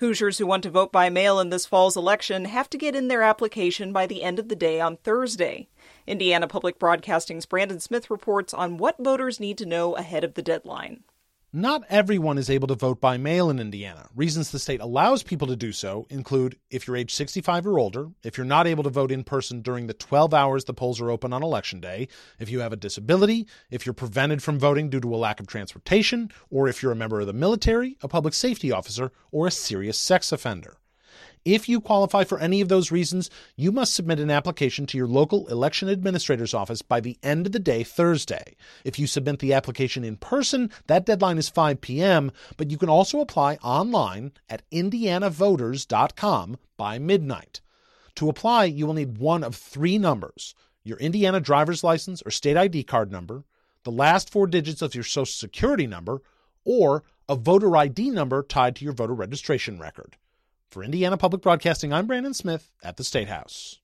Hoosiers who want to vote by mail in this fall's election have to get in their application by the end of the day on Thursday. Indiana Public Broadcasting's Brandon Smith reports on what voters need to know ahead of the deadline. Not everyone is able to vote by mail in Indiana. Reasons the state allows people to do so include if you're age 65 or older, if you're not able to vote in person during the 12 hours the polls are open on Election Day, if you have a disability, if you're prevented from voting due to a lack of transportation, or if you're a member of the military, a public safety officer, or a serious sex offender. If you qualify for any of those reasons, you must submit an application to your local election administrator's office by the end of the day Thursday. If you submit the application in person, that deadline is 5 p.m., but you can also apply online at indianavoters.com by midnight. To apply, you will need one of three numbers: your Indiana driver's license or state ID card number, the last four digits of your Social Security number, or a voter ID number tied to your voter registration record. For Indiana Public Broadcasting, I'm Brandon Smith at the State House.